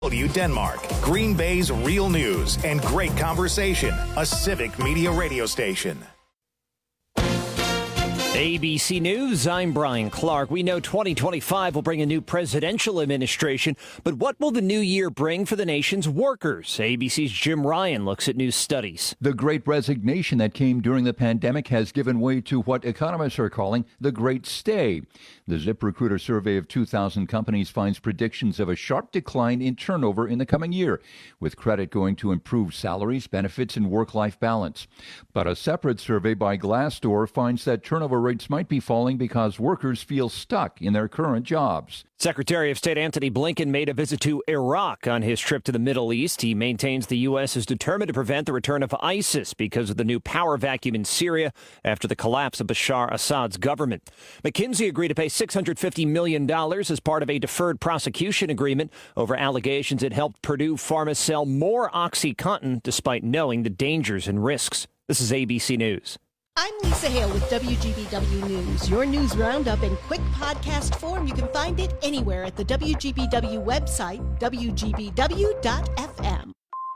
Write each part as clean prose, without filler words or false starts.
Denmark, Green Bay's real news and great conversation, a civic media radio station. ABC News, I'm Brian Clark. We know 2025 will bring a new presidential administration, but what will the new year bring for the nation's workers? ABC's Jim Ryan looks at new studies. The great resignation that came during the pandemic has given way to what economists are calling the Great Stay. The ZipRecruiter survey of 2,000 companies finds predictions of a sharp decline in turnover in the coming year, with credit going to improved salaries, benefits, and work-life balance. But a separate survey by Glassdoor finds that turnover rates might be falling because workers feel stuck in their current jobs. Secretary of State Antony Blinken made a visit to Iraq on his trip to the Middle East. He maintains the U.S. is determined to prevent the return of ISIS because of the new power vacuum in Syria after the collapse of Bashar Assad's government. McKinsey agreed to pay $650 million as part of a deferred prosecution agreement over allegations it helped Purdue Pharma sell more OxyContin despite knowing the dangers and risks. This is ABC News. I'm Lisa Hale with WGBW News, your news roundup in quick podcast form. You can find it anywhere at the WGBW website, WGBW.FM.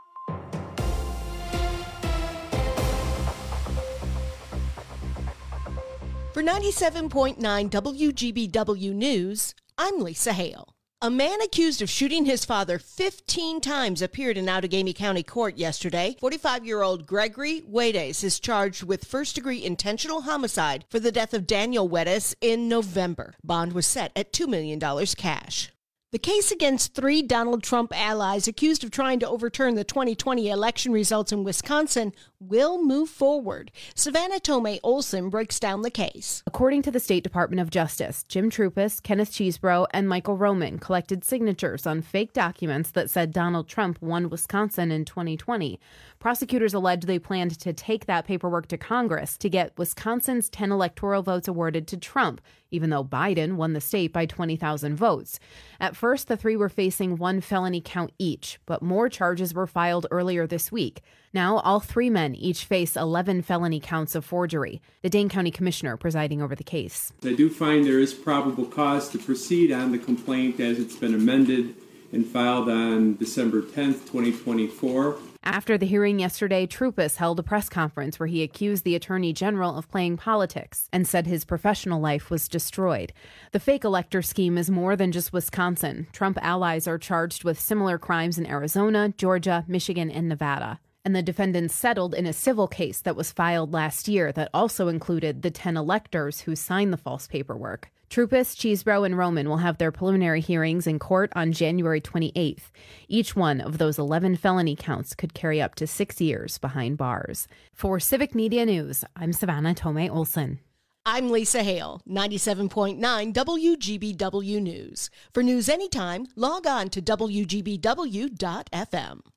For 97.9 WGBW News, I'm Lisa Hale. A man accused of shooting his father 15 times appeared in Outagamie County Court yesterday. 45-year-old Gregory Wedes is charged with first-degree intentional homicide for the death of Daniel Wedes in November. Bond was set at $2 million cash. The case against 3 Donald Trump allies accused of trying to overturn the 2020 election results in Wisconsin will move forward. Savannah Tomei Olson breaks down the case. According to the State Department of Justice, Jim Troupis, Kenneth Chesebro, and Michael Roman collected signatures on fake documents that said Donald Trump won Wisconsin in 2020. Prosecutors allege they planned to take that paperwork to Congress to get Wisconsin's 10 electoral votes awarded to Trump, even though Biden won the state by 20,000 votes. At first, the 3 were facing 1 felony count each, but more charges were filed earlier this week. Now, all 3 men each face 11 felony counts of forgery. The Dane County Commissioner presiding over the case. I do find there is probable cause to proceed on the complaint as it's been amended and filed on December 10th, 2024. After the hearing yesterday, Troupis held a press conference where he accused the Attorney General of playing politics and said his professional life was destroyed. The fake elector scheme is more than just Wisconsin. Trump allies are charged with similar crimes in Arizona, Georgia, Michigan, and Nevada. And the defendants settled in a civil case that was filed last year that also included the 10 electors who signed the false paperwork. Troupis, Chesebro, and Roman will have their preliminary hearings in court on January 28th. Each one of those 11 felony counts could carry up to 6 years behind bars. For Civic Media News, I'm Savannah Tomei Olson. I'm Lisa Hale, 97.9 WGBW News. For news anytime, log on to WGBW.FM.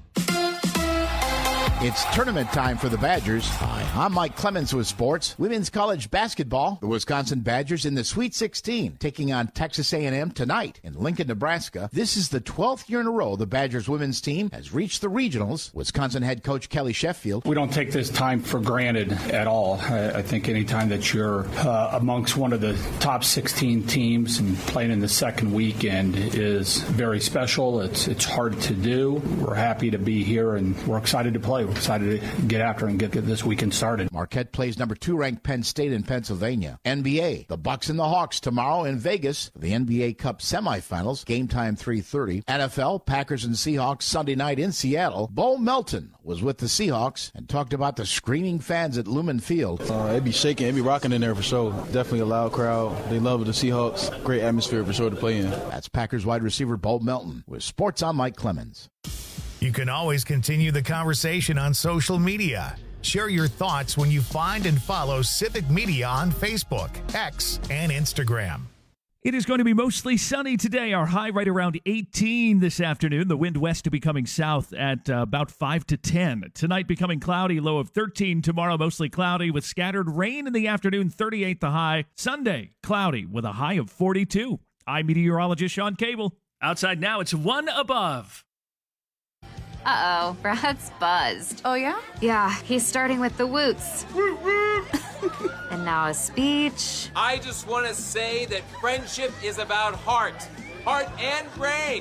It's tournament time for the Badgers. Hi, I'm Mike Clemens with sports. Women's college basketball. The Wisconsin Badgers in the Sweet 16, taking on Texas A&M tonight in Lincoln, Nebraska. This is the 12th year in a row the Badgers women's team has reached the regionals. Wisconsin head coach Kelly Sheffield. We don't take this time for granted at all. I think any time that you're amongst one of the top 16 teams and playing in the second weekend is very special. It's hard to do. We're happy to be here and we're excited to play. We're excited to get after and get this weekend started. Marquette plays number 2 ranked Penn State in Pennsylvania. NBA, the Bucks and the Hawks tomorrow in Vegas. The NBA Cup semifinals, game time 3:30. NFL, Packers and Seahawks Sunday night in Seattle. Bo Melton was with the Seahawks and talked about the screaming fans at Lumen Field. It'd be shaking, it'd be rocking in there for sure. Definitely a loud crowd. They love the Seahawks. Great atmosphere for sure to play in. That's Packers wide receiver Bo Melton. With sports, I'm Mike Clemens. You can always continue the conversation on social media. Share your thoughts when you find and follow Civic Media on Facebook, X, and Instagram. It is going to be mostly sunny today. Our high right around 18 this afternoon. The wind west to becoming south at about 5 to 10. Tonight becoming cloudy, low of 13. Tomorrow mostly cloudy with scattered rain in the afternoon, 38 the high. Sunday, cloudy with a high of 42. I'm meteorologist Sean Cable. Outside now, it's 1 above. Uh-oh, Brad's buzzed. Oh, yeah? Yeah, he's starting with the woots. And now a speech. I just want to say that friendship is about heart and brain.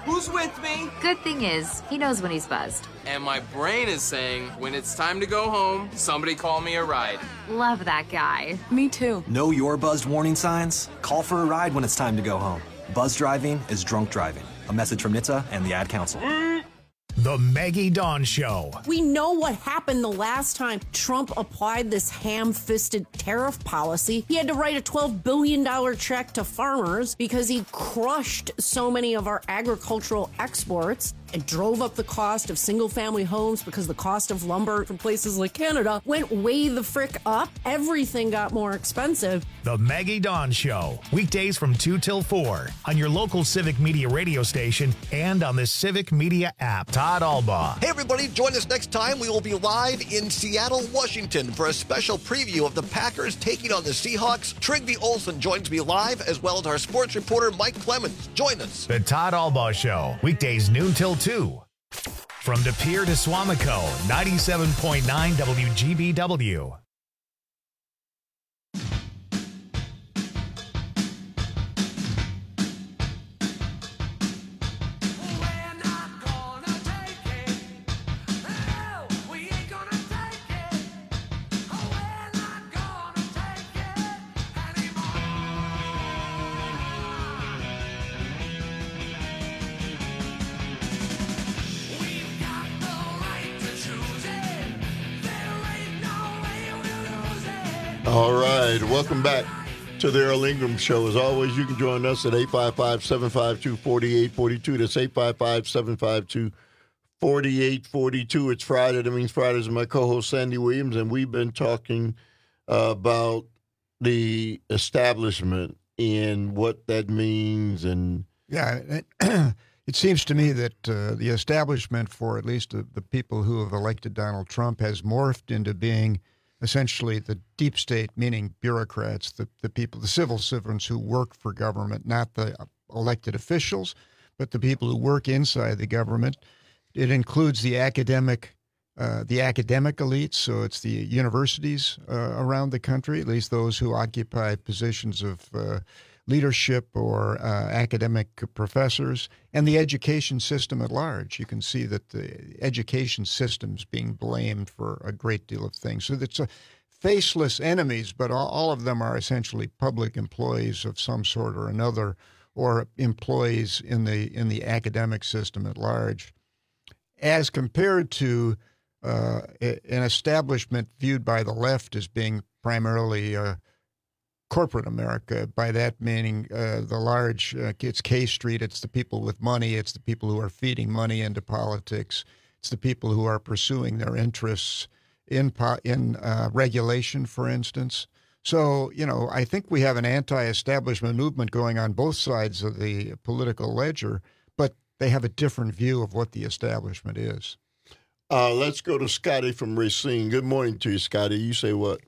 Who's with me? Good thing is, he knows when he's buzzed. And my brain is saying, when it's time to go home, somebody call me a ride. Love that guy. Me too. Know your buzzed warning signs? Call for a ride when it's time to go home. Buzz driving is drunk driving. A message from NHTSA and the Ad Council. The Maggie Dawn Show. We know what happened the last time Trump applied this ham-fisted tariff policy. He had to write a $12 billion check to farmers because he crushed so many of our agricultural exports. It drove up the cost of single-family homes because the cost of lumber from places like Canada went way the frick up. Everything got more expensive. The Maggie Dawn Show. Weekdays from 2 till 4 on your local Civic Media radio station and on the Civic Media app. Todd Albaugh. Hey, everybody. Join us next time. We will be live in Seattle, Washington for a special preview of the Packers taking on the Seahawks. Trigby Olson joins me live, as well as our sports reporter, Mike Clemens. Join us. The Todd Albaugh Show. Weekdays noon till 2. From De Pere to Swamico, 97.9 WGBW. All right, welcome back to the Earl Ingram Show. As always, you can join us at 855-752-4842. That's 855-752-4842. It's Friday. That means Fridays. My co-host, Sandy Williams, and we've been talking about the establishment and what that means. And yeah, it seems to me that the establishment, for at least the people who have elected Donald Trump, has morphed into being essentially the deep state, meaning bureaucrats, the people, the civil servants who work for government, not the elected officials, but the people who work inside the government. It includes the academic elites, so it's the universities around the country, at least those who occupy positions of leadership or academic professors, and the education system at large. You can see that the education system's being blamed for a great deal of things. So it's faceless enemies, but all of them are essentially public employees of some sort or another, or employees in the academic system at large, as compared to an establishment viewed by the left as being primarily corporate America. By that meaning the large, it's K Street, it's the people with money, it's the people who are feeding money into politics, it's the people who are pursuing their interests in regulation, for instance. So, I think we have an anti-establishment movement going on both sides of the political ledger, but they have a different view of what the establishment is. Let's go to Scotty from Racine. Good morning to you, Scotty. You say what?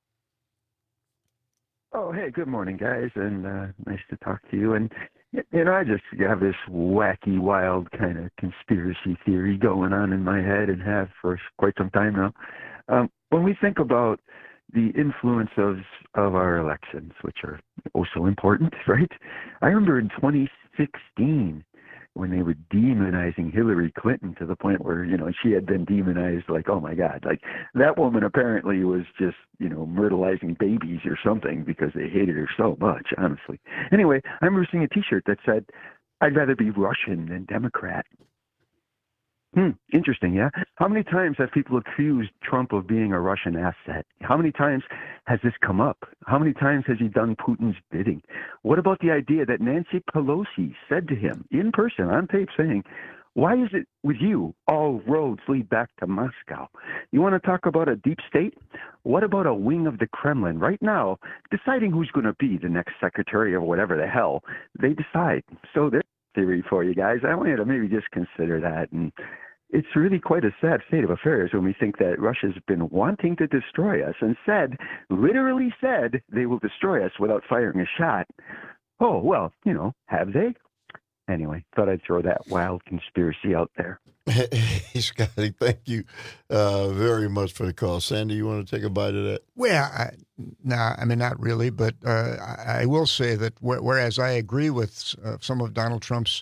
Oh, hey, good morning, guys, and nice to talk to you. And, I just have this wacky, wild kind of conspiracy theory going on in my head and have for quite some time now. When we think about the influence of our elections, which are so important, right? I remember in 2016 when they were demonizing Hillary Clinton to the point where, she had been demonized like, oh my God, like that woman apparently was just, myrtleizing babies or something because they hated her so much, honestly. Anyway, I remember seeing a T-shirt that said, I'd rather be Russian than Democrat. Interesting, yeah? How many times have people accused Trump of being a Russian asset? How many times has this come up? How many times has he done Putin's bidding? What about the idea that Nancy Pelosi said to him in person on tape saying, why is it with you all roads lead back to Moscow? You want to talk about a deep state? What about a wing of the Kremlin right now deciding who's going to be the next secretary of whatever the hell they decide? So there's a theory for you guys. I want you to maybe just consider that. And it's really quite a sad state of affairs when we think that Russia's been wanting to destroy us and literally said, they will destroy us without firing a shot. Oh, well, have they? Anyway, thought I'd throw that wild conspiracy out there. Hey, Scotty, thank you very much for the call. Sandy, you want to take a bite of that? Well, not really, but I will say that whereas I agree with some of Donald Trump's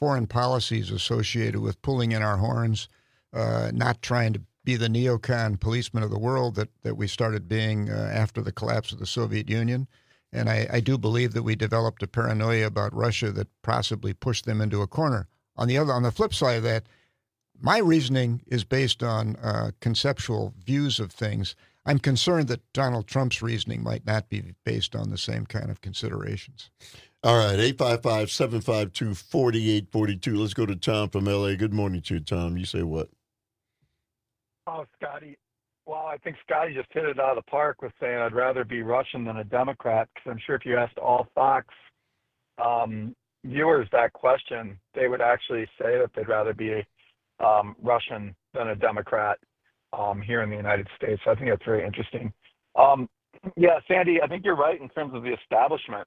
foreign policies associated with pulling in our horns, not trying to be the neocon policeman of the world that we started being after the collapse of the Soviet Union. And I do believe that we developed a paranoia about Russia that possibly pushed them into a corner. On the flip side of that, my reasoning is based on conceptual views of things. I'm concerned that Donald Trump's reasoning might not be based on the same kind of considerations. All right, 855-752-4842. Let's go to Tom from L.A. Good morning to you, Tom. You say what? Oh, Scotty. Well, I think Scotty just hit it out of the park with saying I'd rather be Russian than a Democrat, because I'm sure if you asked all Fox viewers that question, they would actually say that they'd rather be Russian than a Democrat here in the United States. I think that's very interesting. Yeah, Sandy, I think you're right in terms of the establishment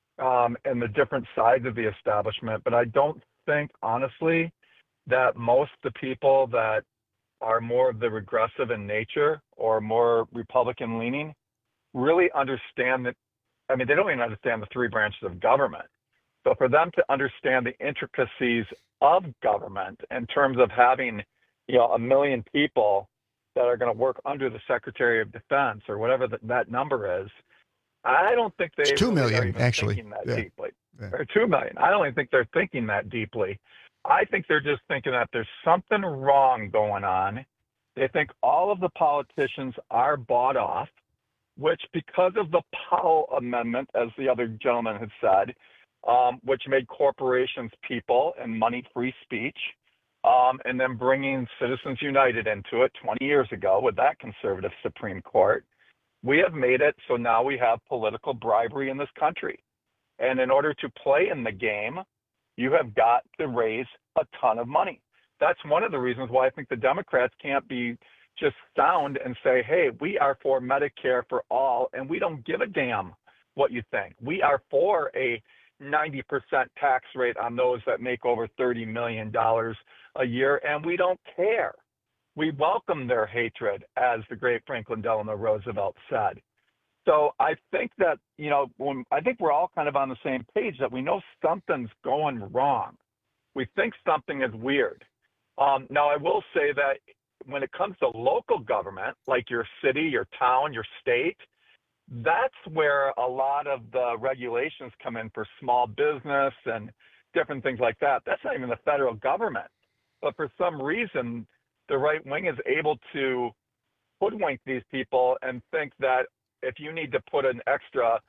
and the different sides of the establishment, but I don't think, honestly, that most of the people that are more of the regressive in nature or more Republican leaning really understand that. I mean, they don't even understand the three branches of government. So for them to understand the intricacies of government in terms of having, 1 million people that are going to work under the Secretary of Defense or whatever that number is, I don't think they it's 2 million, are even actually. thinking that deeply. Yeah. Or 2 million. I don't even think they're thinking that deeply. I think they're just thinking that there's something wrong going on. They think all of the politicians are bought off, which because of the Powell Amendment, as the other gentleman had said, which made corporations people and money-free speech, and then bringing Citizens United into it 20 years ago with that conservative Supreme Court, we have made it so now we have political bribery in this country. And in order to play in the game, you have got to raise a ton of money. That's one of the reasons why I think the Democrats can't be just sound and say, hey, we are for Medicare for all, and we don't give a damn what you think. We are for a 90% tax rate on those that make over $30 million a year, and we don't care. We welcome their hatred, as the great Franklin Delano Roosevelt said. So I think that, I think we're all kind of on the same page that we know something's going wrong. We think something is weird. Now, I will say that when it comes to local government, like your city, your town, your state, that's where a lot of the regulations come in for small business and different things like that. That's not even the federal government. But for some reason, the right wing is able to hoodwink these people and think that if you need to put an extra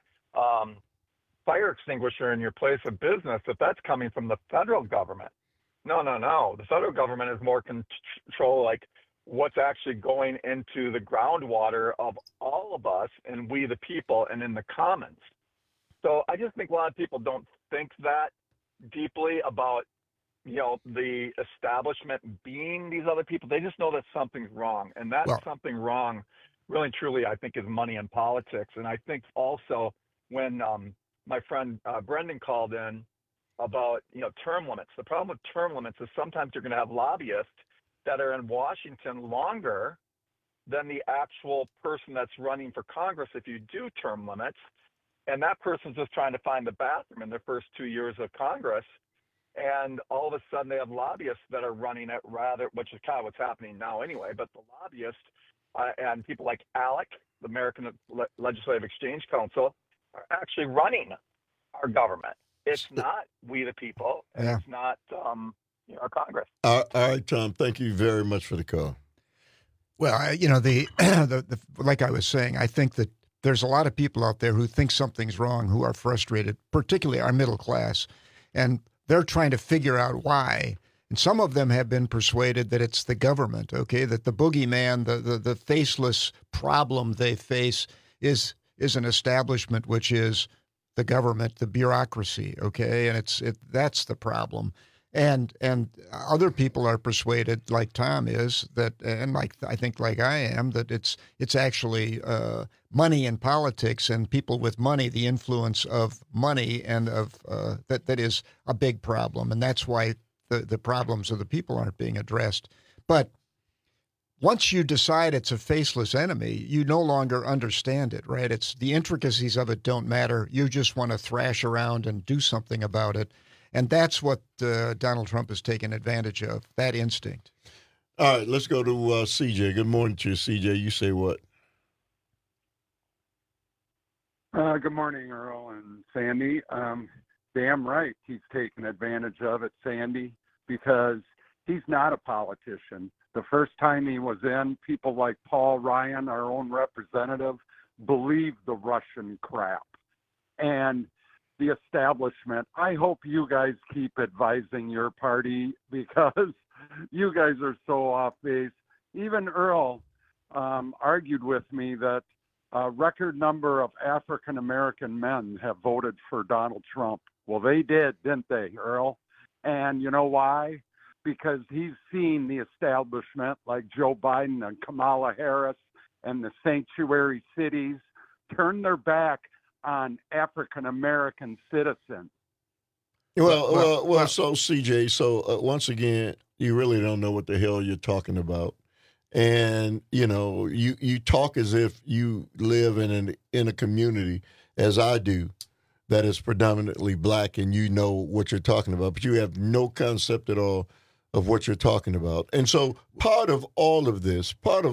fire extinguisher in your place of business, that's coming from the federal government. No. The federal government has more control, like what's actually going into the groundwater of all of us and we the people and in the commons. So I just think a lot of people don't think that deeply about, the establishment being these other people. They just know that something's wrong. And that something wrong, really and truly, I think, is money in politics. And I think also when my friend Brendan called in about, term limits, the problem with term limits is sometimes you're going to have lobbyists that are in Washington longer than the actual person that's running for Congress if you do term limits. And that person's just trying to find the bathroom in their first 2 years of Congress. And all of a sudden they have lobbyists that are running it which is kind of what's happening now anyway, but the lobbyists and people like ALEC, the American Legislative Exchange Council, are actually running our government. It's not we the people, and it's not our Congress. All right, Tom, thank you very much for the call. Well, like I was saying, I think that there's a lot of people out there who think something's wrong, who are frustrated, particularly our middle class, and they're trying to figure out why. And some of them have been persuaded that it's the government, okay, that the boogeyman, the faceless problem they face is an establishment, which is the government, the bureaucracy, okay, and that's the problem. And other people are persuaded, like Tom is, that, and like I think like I am, that it's actually money in politics and people with money, the influence of money and of that is a big problem, and that's why the problems of the people aren't being addressed. But once you decide it's a faceless enemy, you no longer understand it, right? It's the intricacies of it don't matter. You just want to thrash around and do something about it. And that's what Donald Trump has taken advantage of, that instinct. All right, let's go to CJ. Good morning to you, CJ. You say what? Good morning, Earl and Sandy. Damn right he's taken advantage of it, Sandy, because he's not a politician. The first time he was in, people like Paul Ryan, our own representative, believed the Russian crap. And the establishment, I hope you guys keep advising your party because you guys are so off base. Even Earl argued with me that a record number of African-American men have voted for Donald Trump. Well, they did, didn't they, Earl? And you know why? Because he's seen the establishment like Joe Biden and Kamala Harris and the sanctuary cities turn their back on African-American citizens. Well, so CJ, once again, you really don't know what the hell you're talking about. And, you talk as if you live in a community, as I do, that is predominantly black, and you know what you're talking about, but you have no concept at all of what you're talking about. And so part of all of this,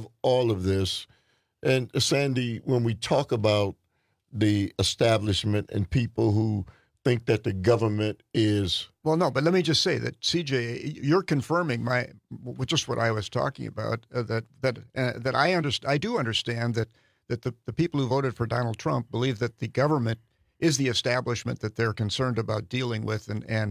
and Sandy, when we talk about the establishment and people who think that the government is... Well, no, but let me just say that, CJ, you're confirming just what I was talking about, that I do understand that the people who voted for Donald Trump believe that the government is the establishment that they're concerned about dealing with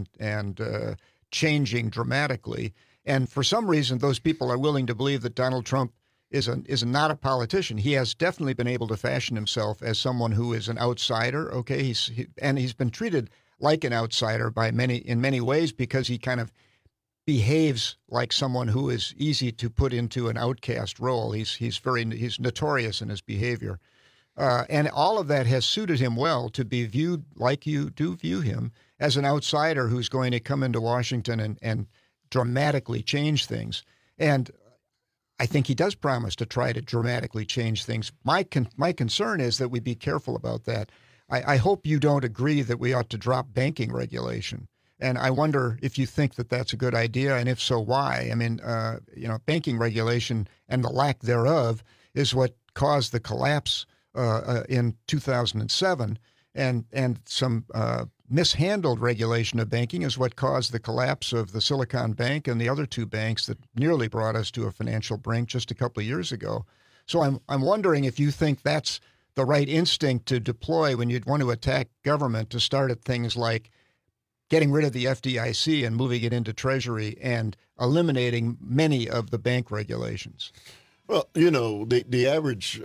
and changing dramatically. And for some reason, those people are willing to believe that Donald Trump is not a politician. He has definitely been able to fashion himself as someone who is an outsider. Okay, he's been treated like an outsider in many ways because he kind of behaves like someone who is easy to put into an outcast role. He's notorious in his behavior. And all of that has suited him well to be viewed like you do view him, as an outsider who's going to come into Washington and dramatically change things. And I think he does promise to try to dramatically change things. My concern is that we be careful about that. I hope you don't agree that we ought to drop banking regulation. And I wonder if you think that that's a good idea, and if so, why? I mean, banking regulation and the lack thereof is what caused the collapse in 2007, and some mishandled regulation of banking is what caused the collapse of the Silicon Bank and the other two banks that nearly brought us to a financial brink just a couple of years ago. So I'm wondering if you think that's the right instinct to deploy when you'd want to attack government, to start at things like getting rid of the FDIC and moving it into Treasury and eliminating many of the bank regulations. Well, the average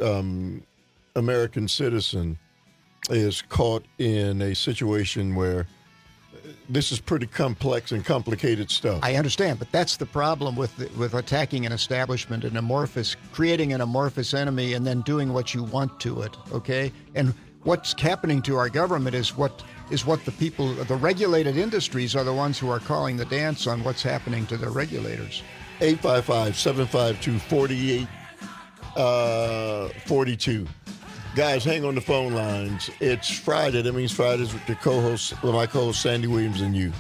American citizen is caught in a situation where this is pretty complex and complicated stuff. I understand, but that's the problem with attacking an establishment, creating an amorphous enemy and then doing what you want to it, okay? And what's happening to our government is what the regulated industries are the ones who are calling the dance on what's happening to their regulators. 855-752-4842. Guys, hang on the phone lines. It's Friday. That means Fridays with my co-host Sandy Williams and you.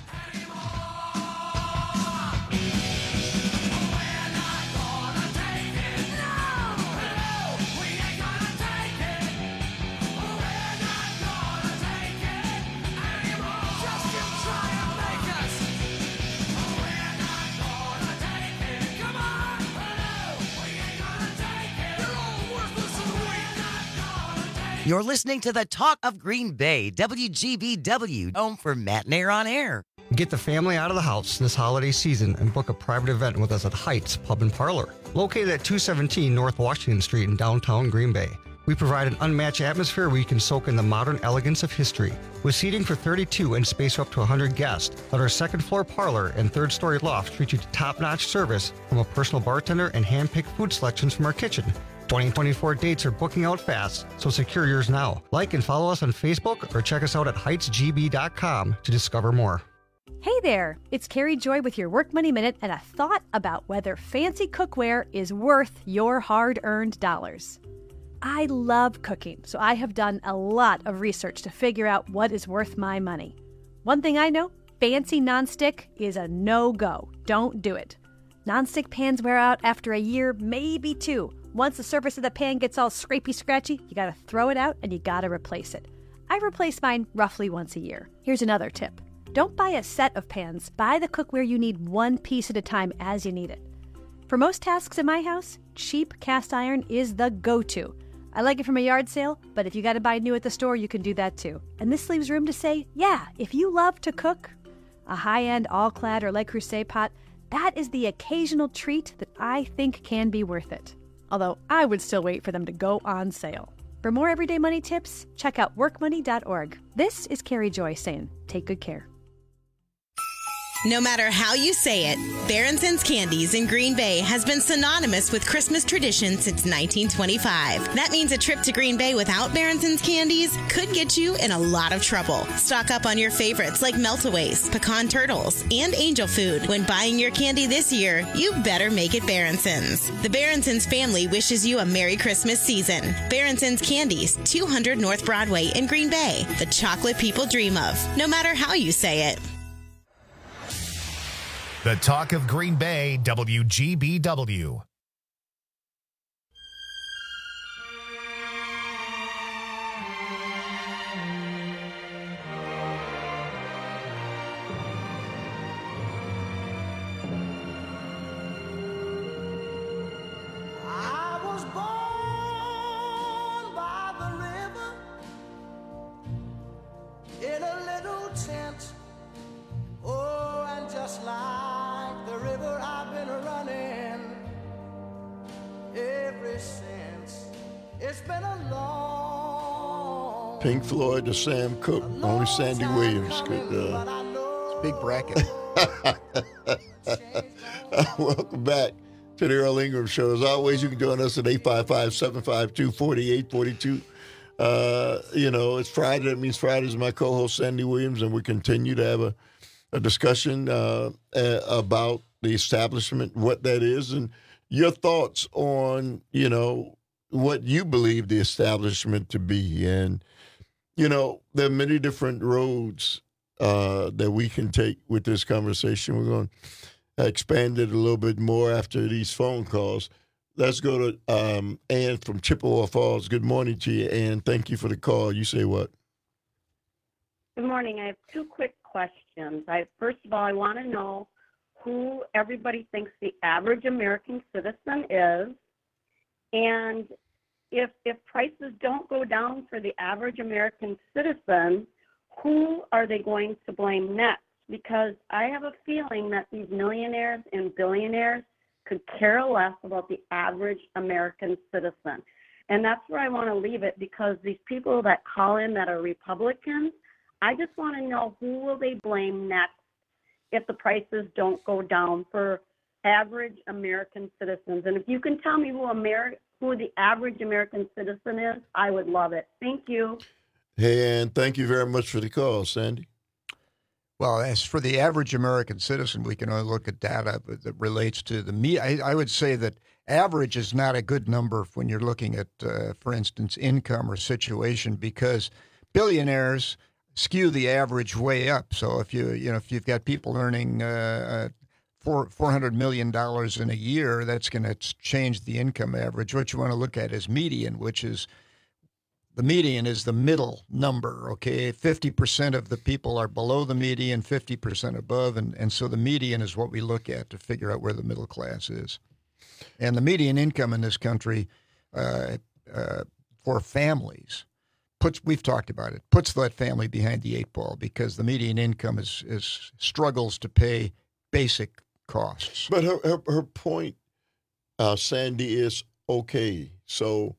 You're listening to the Talk of Green Bay, WGBW, home for Matt and Air on Air. Get the family out of the house this holiday season and book a private event with us at Heights Pub and Parlor, located at 217 North Washington Street in downtown Green Bay. We provide an unmatched atmosphere where you can soak in the modern elegance of history. With seating for 32 and space for up to 100 guests, let our second-floor parlor and third-story loft treat you to top-notch service from a personal bartender and hand-picked food selections from our kitchen. 2024 dates are booking out fast, so secure yours now. Like and follow us on Facebook or check us out at heightsgb.com to discover more. Hey there, it's Carrie Joy with your Work Money Minute and a thought about whether fancy cookware is worth your hard-earned dollars. I love cooking, so I have done a lot of research to figure out what is worth my money. One thing I know, fancy nonstick is a no-go. Don't do it. Nonstick pans wear out after a year, maybe 2. Once the surface of the pan gets all scrapey-scratchy, you gotta throw it out and you gotta replace it. I replace mine roughly once a year. Here's another tip. Don't buy a set of pans. Buy the cookware you need one piece at a time as you need it. For most tasks in my house, cheap cast iron is the go-to. I like it from a yard sale, but if you got to buy new at the store, you can do that too. And this leaves room to say, yeah, if you love to cook, a high-end all-clad or Le Creuset pot, that is the occasional treat that I think can be worth it. Although I would still wait for them to go on sale. For more everyday money tips, check out workmoney.org. This is Carrie Joy saying, take good care. No matter how you say it, Baronson's Candies in Green Bay has been synonymous with Christmas tradition since 1925. That means a trip to Green Bay without Baronson's Candies could get you in a lot of trouble. Stock up on your favorites like Meltaways, Pecan Turtles, and Angel Food. When buying your candy this year, you better make it Baronson's. The Baronson's family wishes you a Merry Christmas season. Baronson's Candies, 200 North Broadway in Green Bay. The chocolate people dream of, no matter how you say it. The Talk of Green Bay, WGBW. I was born by the river in a little tent. Oh, and just like the river, I've been running ever since. It's been a long Pink Floyd to Sam Cooke. Only Sandy Williams could. It's a big bracket. Welcome back to the Earl Ingram Show. As always, you can join us at 855-752-4842. It's Friday. That means Friday is my co-host, Sandy Williams, and we continue to have a discussion about the establishment, what that is, and your thoughts on, what you believe the establishment to be. And, there are many different roads that we can take with this conversation. We're going to expand it a little bit more after these phone calls. Let's go to Ann from Chippewa Falls. Good morning to you, Ann. Thank you for the call. You say what? Good morning. I have 2 quick questions. First of all, I want to know who everybody thinks the average American citizen is, and if prices don't go down for the average American citizen, who are they going to blame next? Because I have a feeling that these millionaires and billionaires could care less about the average American citizen. And that's where I want to leave it, because these people that call in that are Republicans, I just want to know who will they blame next if the prices don't go down for average American citizens. And if you can tell me who the average American citizen is, I would love it. Thank you. Hey, Ann, thank you very much for the call, Sandy. Well, as for the average American citizen, we can only look at data that relates to the media. I would say that average is not a good number when you're looking at, for instance, income or situation, because billionaires skew the average way up. So if if you've got people earning $400 million in a year, that's going to change the income average. What you want to look at is median, which is the median is the middle number. Okay, 50% of the people are below the median, 50% above, and so the median is what we look at to figure out where the middle class is. And the median income in this country for families we've talked about it, puts that family behind the 8 ball, because the median income is struggles to pay basic costs. But her point, Sandy, is okay. So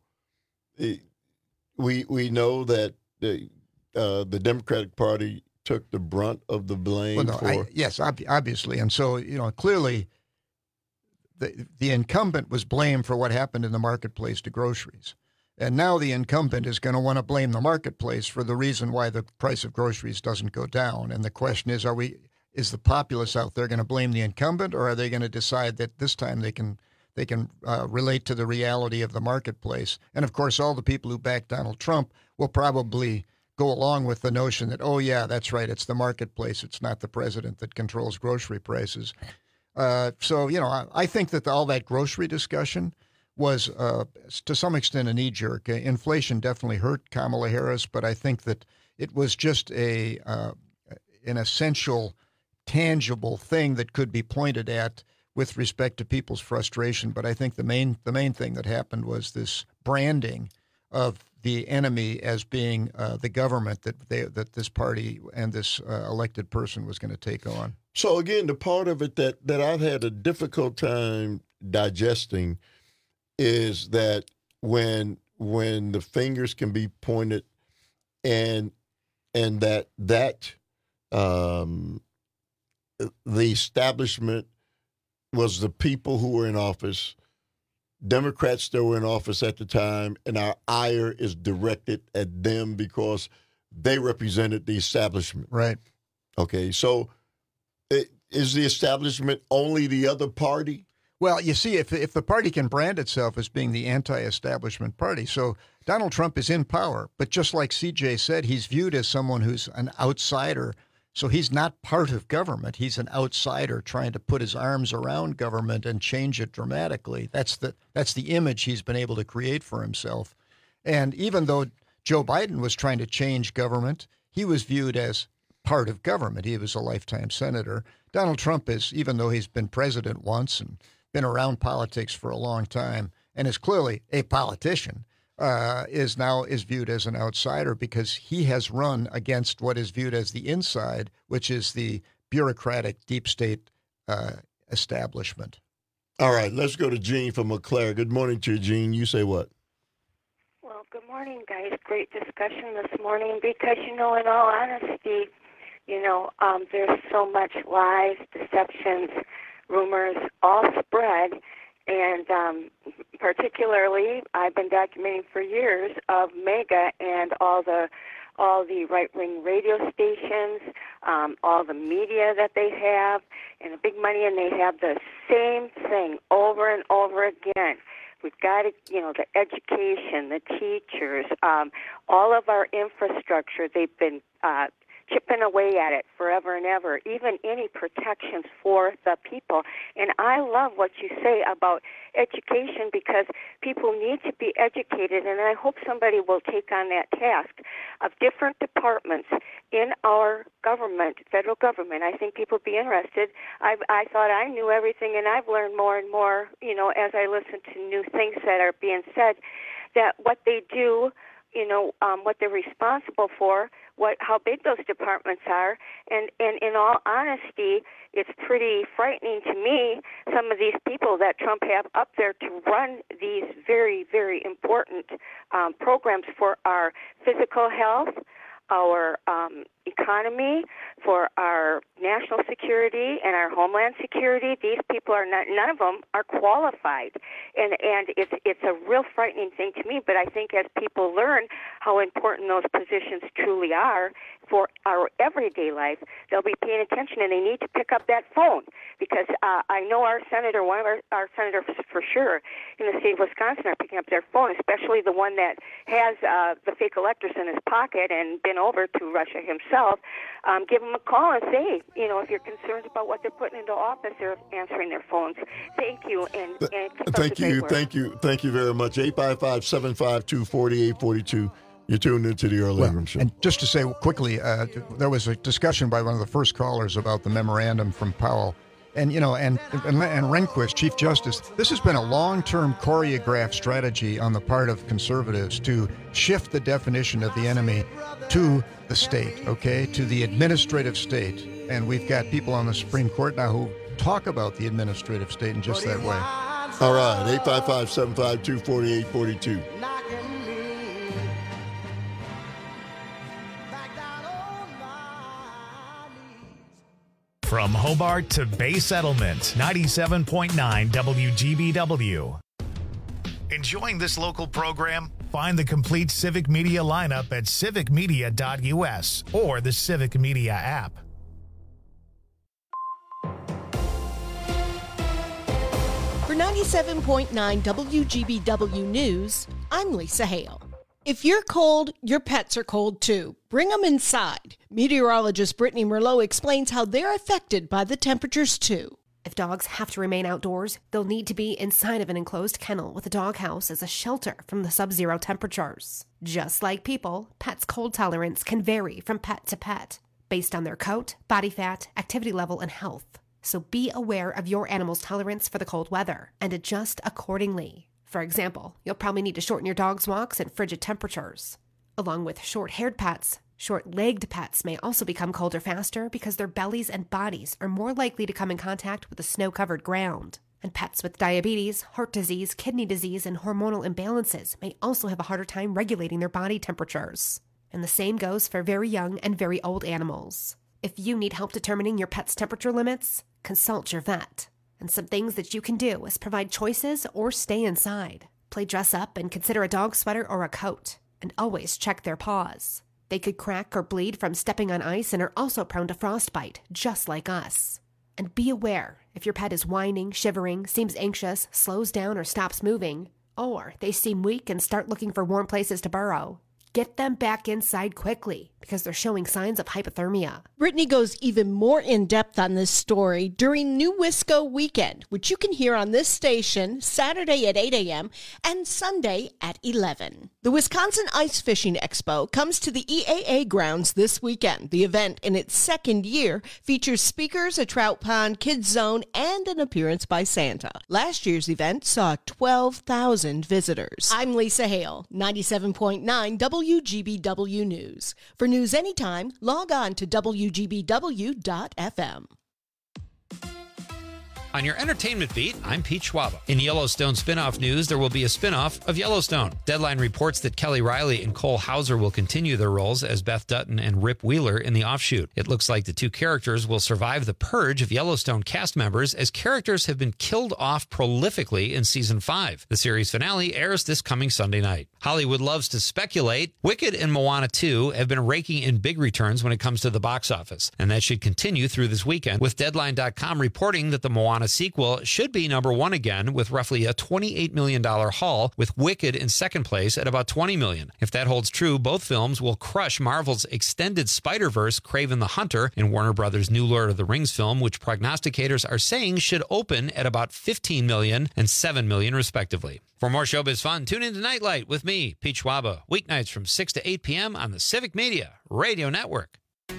we know that the Democratic Party took the brunt of the blame yes, obviously. And so, clearly the incumbent was blamed for what happened in the marketplace to groceries. And now the incumbent is going to want to blame the marketplace for the reason why the price of groceries doesn't go down. And the question is, is the populace out there going to blame the incumbent, or are they going to decide that this time they can relate to the reality of the marketplace? And of course, all the people who back Donald Trump will probably go along with the notion that, oh, yeah, that's right, it's the marketplace, it's not the president that controls grocery prices. So, I think that all that grocery discussion was, to some extent, a knee-jerk. Inflation definitely hurt Kamala Harris, but I think that it was just an essential, tangible thing that could be pointed at with respect to people's frustration. But I think the main thing that happened was this branding of the enemy as being the government that this party and this elected person was going to take on. So again, the part of it that I've had a difficult time digesting is that when the fingers can be pointed and that the establishment was the people who were in office, Democrats that were in office at the time, and our ire is directed at them because they represented the establishment. Right. Okay, so is the establishment only the other party? Well, you see, if the party can brand itself as being the anti-establishment party, so Donald Trump is in power, but just like CJ said, he's viewed as someone who's an outsider. So he's not part of government. He's an outsider trying to put his arms around government and change it dramatically. That's the image he's been able to create for himself. And even though Joe Biden was trying to change government, he was viewed as part of government. He was a lifetime senator. Donald Trump is, even though he's been president once and been around politics for a long time and is clearly a politician, is viewed as an outsider because he has run against what is viewed as the inside, which is the bureaucratic deep state establishment. All right, let's go to Gene from Eau Claire. Good morning to you, Gene. You say what? Well, good morning, guys. Great discussion this morning because, in all honesty, there's so much lies, deceptions, rumors, all spread. And particularly, I've been documenting for years of MAGA and all the right-wing radio stations, all the media that they have, and the big money, and they have the same thing over and over again. We've got to, the education, the teachers, all of our infrastructure. They've been chipping away at it forever and ever, even any protections for the people. And I love what you say about education because people need to be educated, and I hope somebody will take on that task of different departments in our government, federal government. I think people would be interested. I thought I knew everything, and I've learned more and more, as I listen to new things that are being said, that what they do, what they're responsible for, how big those departments are, and in all honesty, it's pretty frightening to me, some of these people that Trump have up there to run these very, very important programs for our physical health, our economy, for our national security and our homeland security. These people are not, none of them are qualified. And it's a real frightening thing to me, but I think as people learn how important those positions truly are for our everyday life, they'll be paying attention, and they need to pick up that phone because I know our senator, one of our senators for sure in the state of Wisconsin are picking up their phone, especially the one that has the fake electors in his pocket and been over to Russia himself. Give them a call and say, if you're concerned about what they're putting into office, they're answering their phones. Thank you, and thank you very much. 855-752-4842. You're tuned into the Earl Ingram Show. And just to say quickly, there was a discussion by one of the first callers about the memorandum from Powell. And, and Rehnquist, Chief Justice, this has been a long-term choreographed strategy on the part of conservatives to shift the definition of the enemy to the state, to the administrative state. And we've got people on the Supreme Court now who talk about the administrative state in just that way. All right, 855-752-4842. From Hobart to Bay Settlement, 97.9 WGBW. Enjoying this local program? Find the complete Civic Media lineup at civicmedia.us or the Civic Media app. For 97.9 WGBW News, I'm Lisa Hale. If you're cold, your pets are cold too. Bring them inside. Meteorologist Brittany Merlot explains how they're affected by the temperatures too. If dogs have to remain outdoors, they'll need to be inside of an enclosed kennel with a doghouse as a shelter from the sub-zero temperatures. Just like people, pets' cold tolerance can vary from pet to pet, based on their coat, body fat, activity level, and health. So be aware of your animal's tolerance for the cold weather and adjust accordingly. For example, you'll probably need to shorten your dog's walks in frigid temperatures. Along with short-haired pets, short-legged pets may also become colder faster because their bellies and bodies are more likely to come in contact with the snow-covered ground. And pets with diabetes, heart disease, kidney disease, and hormonal imbalances may also have a harder time regulating their body temperatures. And the same goes for very young and very old animals. If you need help determining your pet's temperature limits, consult your vet. And some things that you can do is provide choices or stay inside. Play dress up and consider a dog sweater or a coat. And always check their paws. They could crack or bleed from stepping on ice and are also prone to frostbite, just like us. And be aware if your pet is whining, shivering, seems anxious, slows down or stops moving, or they seem weak and start looking for warm places to burrow. Get them back inside quickly because they're showing signs of hypothermia. Brittany goes even more in-depth on this story during New Wisco Weekend, which you can hear on this station Saturday at 8 a.m. and Sunday at 11. The Wisconsin Ice Fishing Expo comes to the EAA grounds this weekend. The event, in its second year, features speakers, a trout pond, kids zone, and an appearance by Santa. Last year's event saw 12,000 visitors. I'm Lisa Hale, 97.9 WGBW News. For news anytime, log on to WGBW.FM. On your entertainment beat, I'm Pete Schwaba. In Yellowstone spinoff news, there will be a spinoff of Yellowstone. Deadline reports that Kelly Riley and Cole Hauser will continue their roles as Beth Dutton and Rip Wheeler in the offshoot. It looks like the two characters will survive the purge of Yellowstone cast members as characters have been killed off prolifically in Season 5. The series finale airs this coming Sunday night. Hollywood loves to speculate. Wicked and Moana 2 have been raking in big returns when it comes to the box office, and that should continue through this weekend, with Deadline.com reporting that the Moana sequel should be number one again with roughly a $28 million haul, with Wicked in second place at about $20 million. If that holds true, both films will crush Marvel's extended Spider-Verse Kraven the Hunter and Warner Brothers' new Lord of the Rings film, which prognosticators are saying should open at about $15 million and $7 million respectively. For more showbiz fun, tune in to Nightlight with me, Pete Schwaba, weeknights from 6 to 8 p.m. on the Civic Media Radio Network.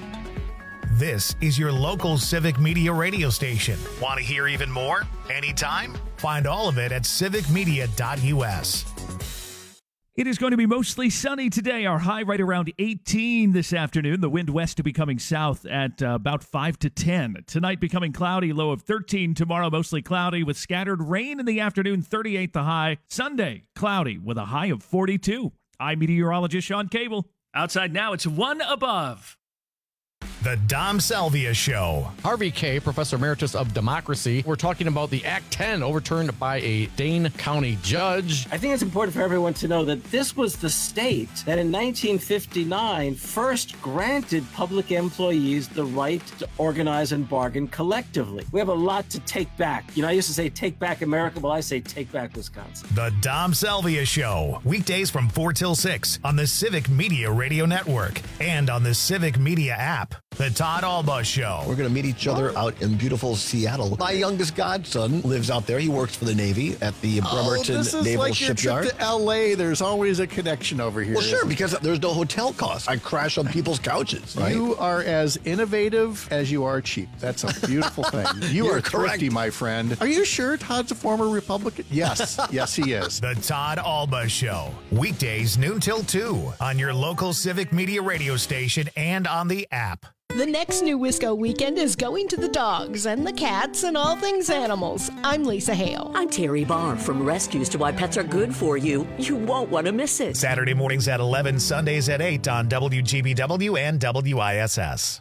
This is your local Civic Media radio station. Want to hear even more? Anytime? Find all of it at civicmedia.us. It is going to be mostly sunny today. Our high right around 18 this afternoon. The wind west to becoming south at about 5 to 10. Tonight becoming cloudy, low of 13. Tomorrow mostly cloudy with scattered rain in the afternoon, 38 the high. Sunday, cloudy with a high of 42. I'm meteorologist Sean Cable. Outside now, it's 1 above. The Dom Salvia Show. Harvey K., Professor Emeritus of Democracy. We're talking about the Act 10 overturned by a Dane County judge. I think it's important for everyone to know that this was the state that in 1959 first granted public employees the right to organize and bargain collectively. We have a lot to take back. You know, I used to say take back America. Well, I say take back Wisconsin. The Dom Salvia Show. Weekdays from 4 till 6 on the Civic Media Radio Network and on the Civic Media app. The Todd Alba Show. We're going to meet each other out in beautiful Seattle. My youngest godson lives out there. He works for the Navy at the Bremerton Naval Shipyard. This is like your trip to L.A. There's always a connection over here. Well, sure, because there's no hotel costs. I crash on people's couches, right? You are as innovative as you are cheap. That's a beautiful thing. You are thrifty, my friend. Are you sure Todd's a former Republican? Yes. Yes, he is. The Todd Alba Show. Weekdays noon till 2 on your local Civic Media radio station and on the app. The next New Wisco weekend is going to the dogs and the cats and all things animals. I'm Lisa Hale. I'm Terry Barr from Rescues to Why Pets Are Good For You. You won't want to miss it. Saturday mornings at 11, Sundays at 8 on WGBW and WISS.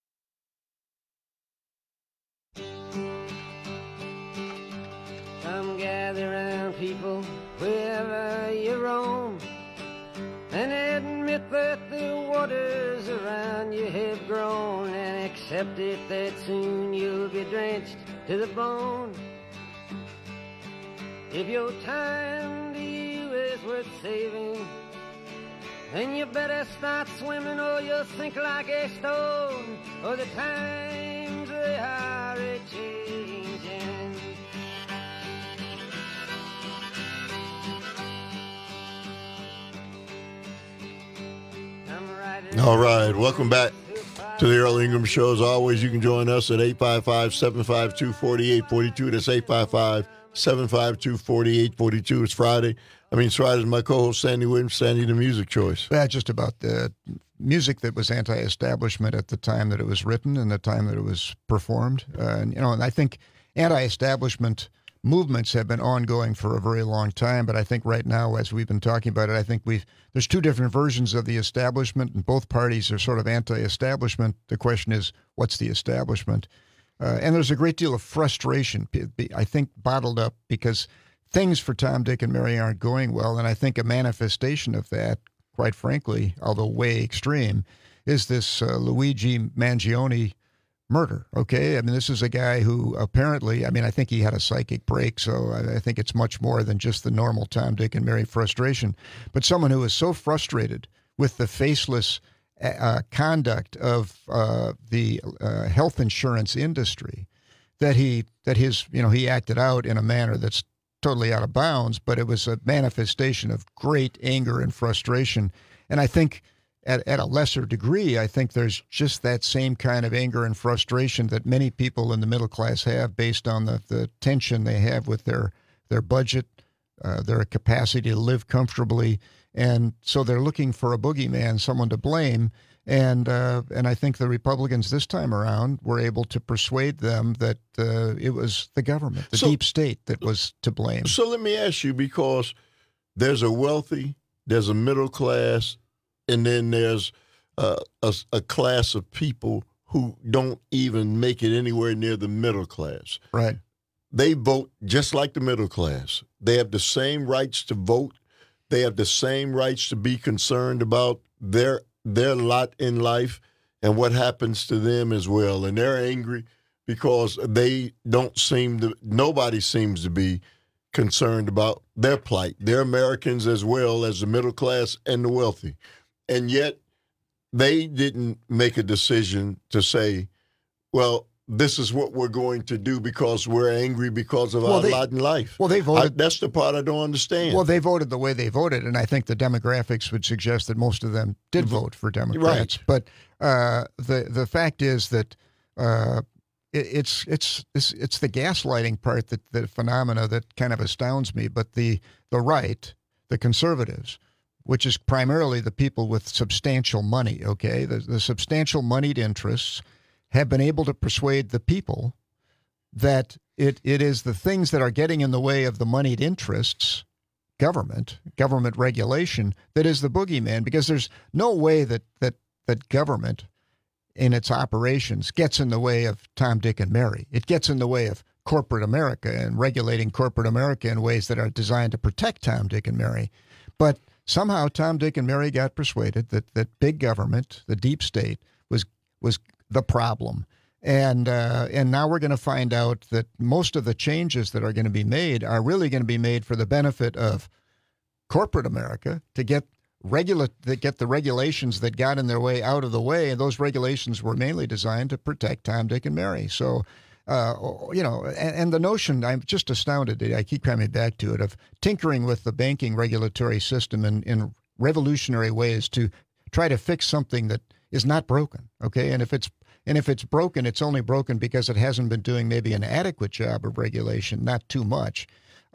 Come gather around, people, wherever you roam, and admit that the waters around you have grown, and accept it that soon you'll be drenched to the bone. If your time to you is worth saving, then you better start swimming or you'll sink like a stone. Oh, the times they are a-changing. All right, welcome back to the Earl Ingram Show. As always, you can join us at 855-752-4842. That's 855-752-4842. It's Friday. It's Friday. My co-host, Sandy Williams. Sandy, the music choice. Yeah, just about the music that was anti-establishment at the time that it was written and the time that it was performed. And I think anti-establishment movements have been ongoing for a very long time, but I think right now, as we've been talking about it, I think there's two different versions of the establishment, and both parties are sort of anti-establishment. The question is, what's the establishment? And there's a great deal of frustration, I think, bottled up because things for Tom, Dick, and Mary aren't going well, and I think a manifestation of that, quite frankly, although way extreme, is this Luigi Mangione murder, okay? This is a guy who apparently, I think he had a psychic break, so I think it's much more than just the normal Tom, Dick, and Mary frustration. But someone who is so frustrated with the faceless conduct of the health insurance industry that he acted out in a manner that's totally out of bounds, but it was a manifestation of great anger and frustration. And I think at a lesser degree, I think there's just that same kind of anger and frustration that many people in the middle class have based on the tension they have with their budget, their capacity to live comfortably. And so they're looking for a boogeyman, someone to blame. And I think the Republicans this time around were able to persuade them that it was the government, the deep state, that was to blame. So let me ask you, because there's a wealthy, there's a middle class, and then there's a class of people who don't even make it anywhere near the middle class. Right. They vote just like the middle class. They have the same rights to vote. They have the same rights to be concerned about their lot in life and what happens to them as well. And they're angry because nobody seems to be concerned about their plight. They're Americans as well as the middle class and the wealthy. And yet they didn't make a decision to say, well, this is what we're going to do because we're angry because of our lot in life. Well, they voted. That's the part I don't understand. Well, they voted the way they voted, and I think the demographics would suggest that most of them did vote for Democrats. Right. But the fact is that it's the gaslighting part, the phenomena that kind of astounds me. But the right, the conservatives, which is primarily the people with substantial money, okay, the substantial moneyed interests, have been able to persuade the people that it is the things that are getting in the way of the moneyed interests, government regulation, that is the boogeyman, because there's no way that government in its operations gets in the way of Tom, Dick, and Mary. It gets in the way of corporate America and regulating corporate America in ways that are designed to protect Tom, Dick, and Mary. But somehow Tom, Dick, and Mary got persuaded that big government, the deep state, was the problem. And now we're going to find out that most of the changes that are going to be made are really going to be made for the benefit of corporate America, to get the regulations that got in their way out of the way. And those regulations were mainly designed to protect Tom, Dick, and Mary. So, and the notion, I'm just astounded, I keep coming back to it, of tinkering with the banking regulatory system in revolutionary ways to try to fix something that is not broken. Okay. And if it's broken, it's only broken because it hasn't been doing maybe an adequate job of regulation, not too much.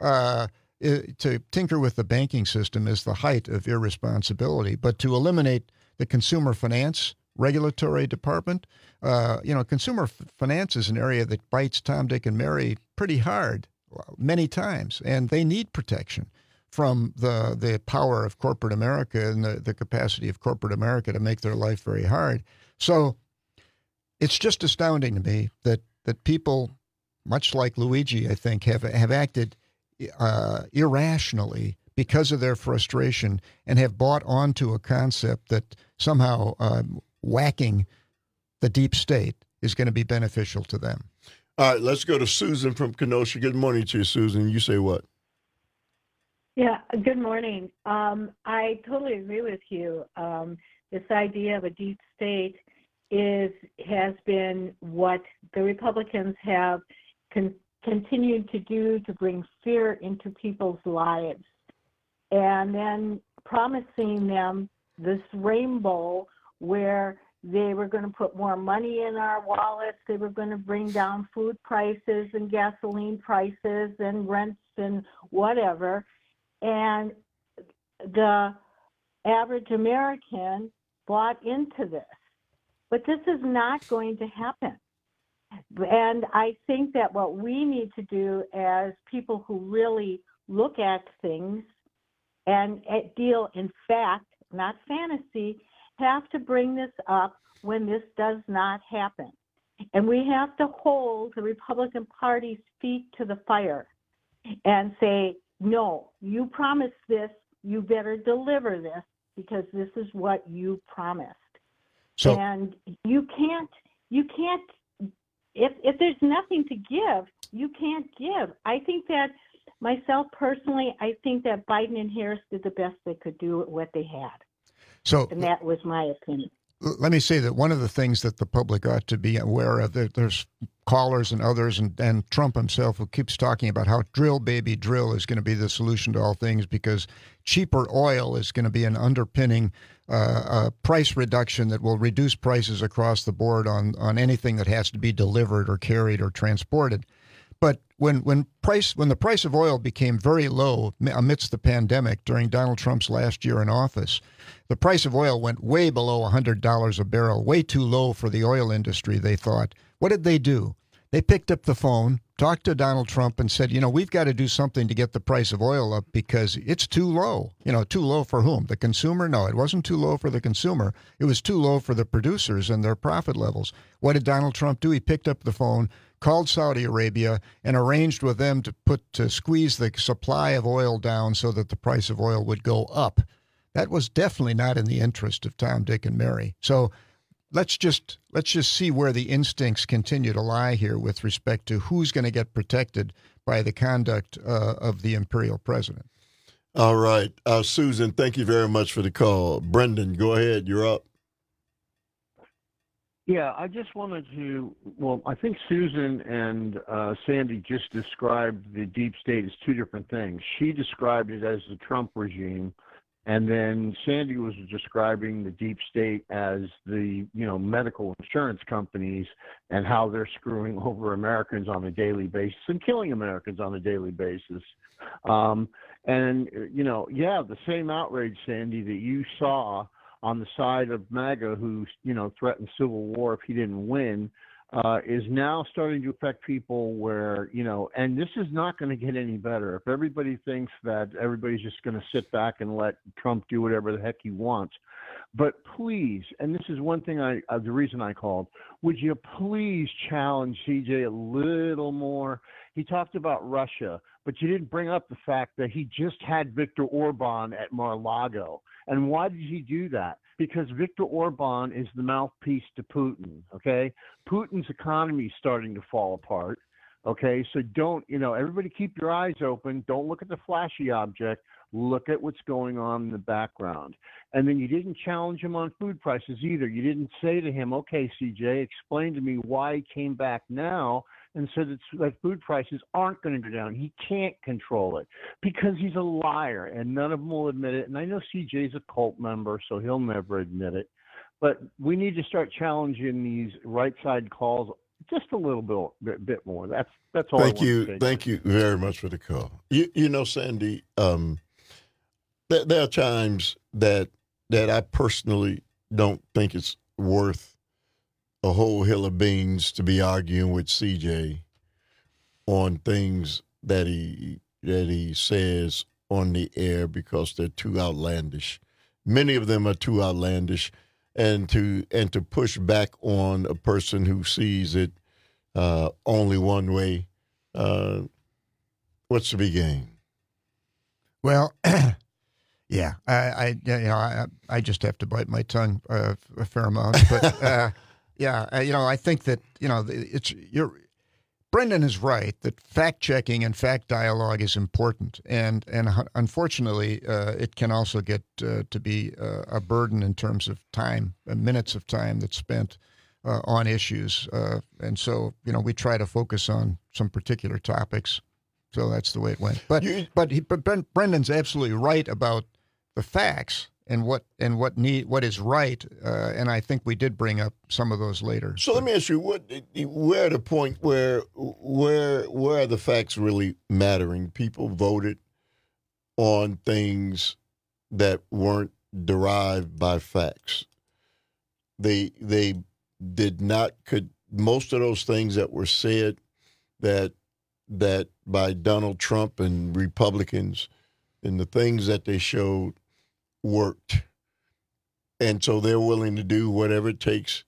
To tinker with the banking system is the height of irresponsibility. But to eliminate the consumer finance regulatory department, consumer finance is an area that bites Tom, Dick, and Mary pretty hard many times, and they need protection from the power of corporate America and the capacity of corporate America to make their life very hard. So it's just astounding to me that people, much like Luigi, I think, have acted irrationally because of their frustration and have bought onto a concept that somehow whacking the deep state is going to be beneficial to them. All right, let's go to Susan from Kenosha. Good morning to you, Susan. You say what? Yeah, good morning. I totally agree with you. This idea of a deep state has been what the Republicans have continued to do to bring fear into people's lives, and then promising them this rainbow where they were going to put more money in our wallets, they were going to bring down food prices and gasoline prices and rents and whatever. And the average American bought into this. But this is not going to happen. And I think that what we need to do as people who really look at things and deal in fact, not fantasy, have to bring this up when this does not happen. And we have to hold the Republican Party's feet to the fire and say, no, you promised this, you better deliver this because this is what you promised. So, and you can't, if there's nothing to give, you can't give. I think that myself personally, I think that Biden and Harris did the best they could do with what they had. So, and that was my opinion. Let me say that one of the things that the public ought to be aware of, there's callers and others, and Trump himself, who keeps talking about how drill, baby, drill is going to be the solution to all things because cheaper oil is going to be an underpinning price reduction that will reduce prices across the board on anything that has to be delivered or carried or transported. But when the price of oil became very low amidst the pandemic during Donald Trump's last year in office, the price of oil went way below $100 a barrel, way too low for the oil industry, they thought. What did they do? They picked up the phone, talked to Donald Trump and said, we've got to do something to get the price of oil up because it's too low. Too low for whom? The consumer? No, it wasn't too low for the consumer. It was too low for the producers and their profit levels. What did Donald Trump do? He picked up the phone, called Saudi Arabia, and arranged with them to squeeze the supply of oil down so that the price of oil would go up. That was definitely not in the interest of Tom, Dick, and Mary. So let's just see where the instincts continue to lie here with respect to who's going to get protected by the conduct of the imperial president. All right. Susan, thank you very much for the call. Brendan, go ahead. You're up. Yeah, I just wanted to, I think Susan and Sandy just described the deep state as two different things. She described it as the Trump regime, and then Sandy was describing the deep state as the, medical insurance companies and how they're screwing over Americans on a daily basis and killing Americans on a daily basis. The same outrage, Sandy, that you saw on the side of MAGA who, threatened civil war if he didn't win, is now starting to affect people where, and this is not going to get any better. If everybody thinks that everybody's just going to sit back and let Trump do whatever the heck he wants. But please, and this is one thing the reason I called, would you please challenge CJ a little more? He talked about Russia, but you didn't bring up the fact that he just had Viktor Orban at Mar-a-Lago. And why did he do that? Because Viktor Orban is the mouthpiece to Putin, okay? Putin's economy is starting to fall apart, okay? So don't, everybody keep your eyes open. Don't look at the flashy object. Look at what's going on in the background. And then you didn't challenge him on food prices either. You didn't say to him, okay, CJ, explain to me why he came back now and said that food prices aren't going to go down. He can't control it because he's a liar, and none of them will admit it. And I know CJ's a cult member, so he'll never admit it. But we need to start challenging these right side calls just a little bit more. That's all. Thank you. Thank you very much for the call. Sandy, there are times that I personally don't think it's worth a whole hill of beans to be arguing with CJ on things that he says on the air because they're too outlandish. Many of them are too outlandish, and to push back on a person who sees it only one way. What's the big game? Well, yeah, I just have to bite my tongue a fair amount, but. Yeah, I think that Brendan is right that fact-checking and fact dialogue is important, and unfortunately, it can also get to be a burden in terms of time, minutes of time that's spent on issues. And so, we try to focus on some particular topics. So that's the way it went. But Brendan's absolutely right about the facts and what is right. And I think we did bring up some of those later. So let me ask you, we're at a point where are the facts really mattering? People voted on things that weren't derived by facts. They did not, most of those things that were said that by Donald Trump and Republicans and the things that they showed worked. And so they're willing to do whatever it takes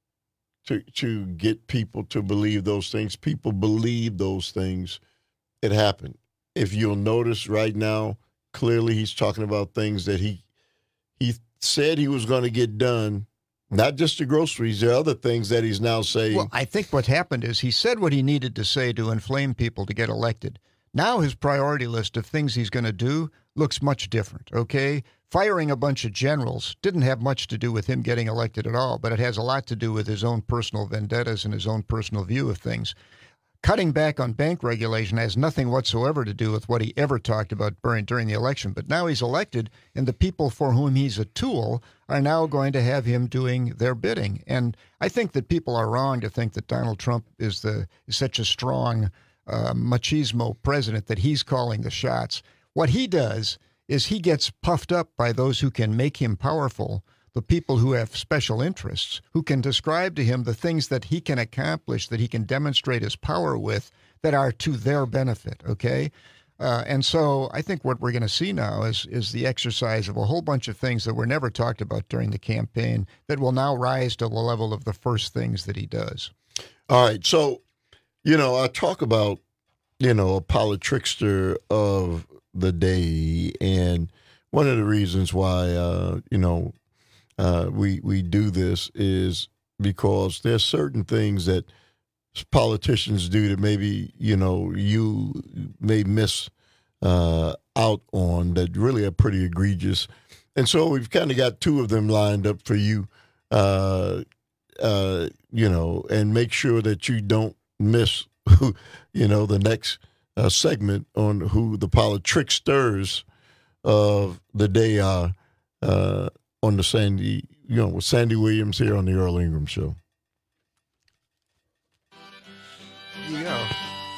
to get people to believe those things. People believe those things. It happened. If you'll notice right now, clearly he's talking about things that he said he was going to get done. Not just the groceries. There are other things that he's now saying. Well, I think what happened is he said what he needed to say to inflame people to get elected. Now his priority list of things he's going to do looks much different, okay? Firing a bunch of generals didn't have much to do with him getting elected at all, but it has a lot to do with his own personal vendettas and his own personal view of things. Cutting back on bank regulation has nothing whatsoever to do with what he ever talked about during the election. But now he's elected, and the people for whom he's a tool are now going to have him doing their bidding. And I think that people are wrong to think that Donald Trump is such a strong machismo president that he's calling the shots. What he does is he gets puffed up by those who can make him powerful, the people who have special interests, who can describe to him the things that he can accomplish, that he can demonstrate his power with, that are to their benefit, okay? And so I think what we're going to see now is the exercise of a whole bunch of things that were never talked about during the campaign that will now rise to the level of the first things that he does. All right, so, I talk about, a politrickster of the day, and one of the reasons why, we do this is because there's certain things that politicians do that maybe, you may miss out on that really are pretty egregious. And so we've kind of got two of them lined up for you, and make sure that you don't miss, the next segment on who the politricksters of the day are on the Sandy, with Sandy Williams here on the Earl Ingram Show. Here you go.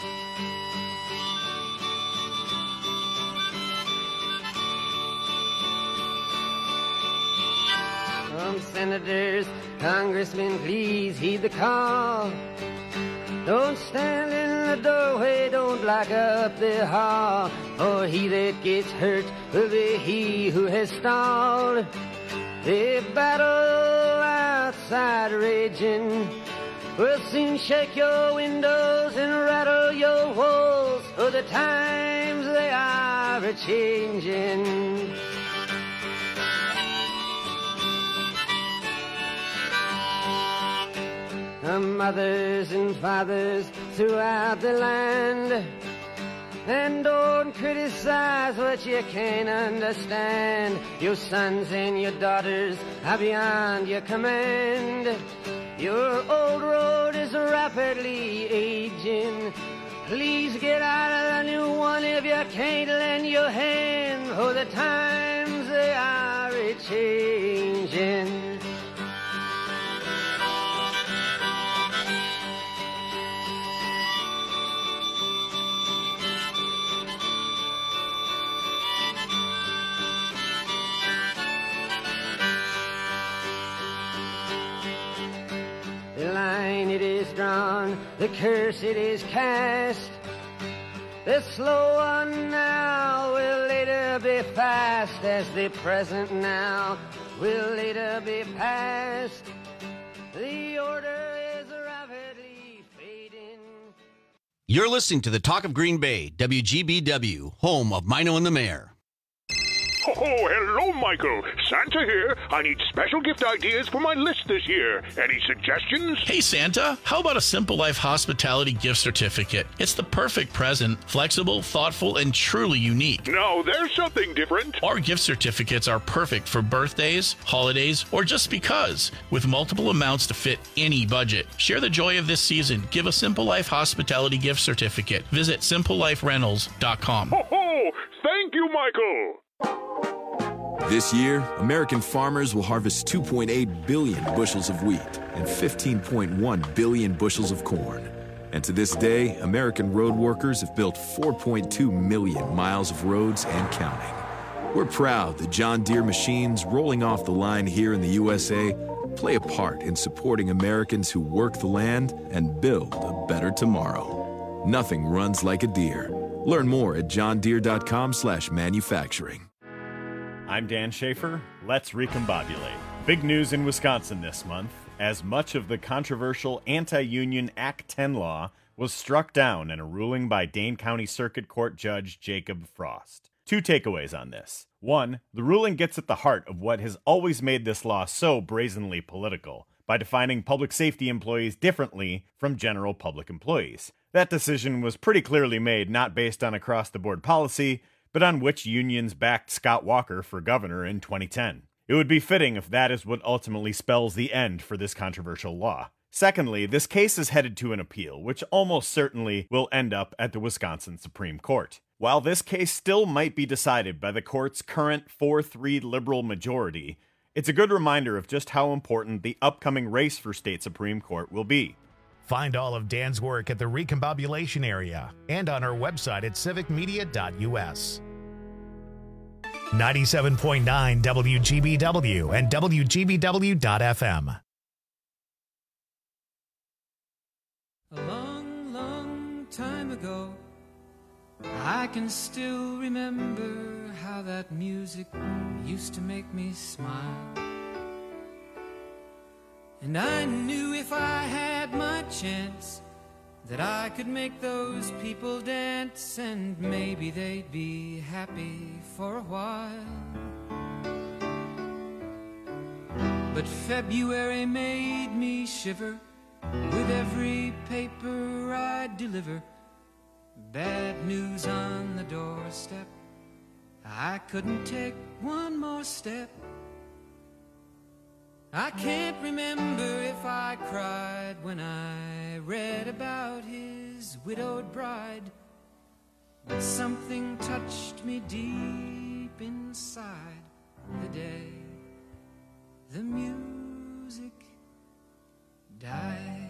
Senators, congressmen, please heed the call. Don't stand in the doorway, don't block up the hall, for he that gets hurt will be he who has stalled. The battle outside raging will soon shake your windows and rattle your walls, for the times they are a-changing. Mothers and fathers throughout the land, and don't criticize what you can't understand. Your sons and your daughters are beyond your command. Your old road is rapidly aging. Please get out of the new one if you can't lend your hand, for the times they are a-changing. The line it is drawn, the curse it is cast. The slow one now will later be fast, as the present now will later be past. The order is rapidly fading. You're listening to the Talk of Green Bay, WGBW, home of Mino and the Mayor. Oh, hello, Michael. Santa here. I need special gift ideas for my list this year. Any suggestions? Hey, Santa, how about a Simple Life Hospitality gift certificate? It's the perfect present, flexible, thoughtful, and truly unique. No, there's something different. Our gift certificates are perfect for birthdays, holidays, or just because, with multiple amounts to fit any budget. Share the joy of this season. Give a Simple Life Hospitality gift certificate. Visit simpleliferentals.com. Ho, ho! Thank you, Michael. This year, American farmers will harvest 2.8 billion bushels of wheat and 15.1 billion bushels of corn. And to this day, American road workers have built 4.2 million miles of roads and counting. We're proud that John Deere machines rolling off the line here in the USA play a part in supporting Americans who work the land and build a better tomorrow. Nothing runs like a Deere. Learn more at johndeere.com/manufacturing. I'm Dan Schaefer. Let's recombobulate. Big news in Wisconsin this month, as much of the controversial anti-union Act 10 law was struck down in a ruling by Dane County Circuit Court Judge Jacob Frost. 2 takeaways on this. 1, the ruling gets at the heart of what has always made this law so brazenly political, by defining public safety employees differently from general public employees. That decision was pretty clearly made not based on across-the-board policy, but on which unions backed Scott Walker for governor in 2010. It would be fitting if that is what ultimately spells the end for this controversial law. Secondly, this case is headed to an appeal, which almost certainly will end up at the Wisconsin Supreme Court. While this case still might be decided by the court's current 4-3 liberal majority, it's a good reminder of just how important the upcoming race for state Supreme Court will be. Find all of Dan's work at the Recombobulation area and on our website at civicmedia.us. 97.9 WGBW and WGBW.FM. A long, long time ago, I can still remember how that music used to make me smile. And I knew if I had my chance that I could make those people dance, and maybe they'd be happy for a while. But February made me shiver with every paper I deliver. Bad news on the doorstep, I couldn't take one more step. I can't remember if I cried when I read about his widowed bride, but something touched me deep inside the day the music died.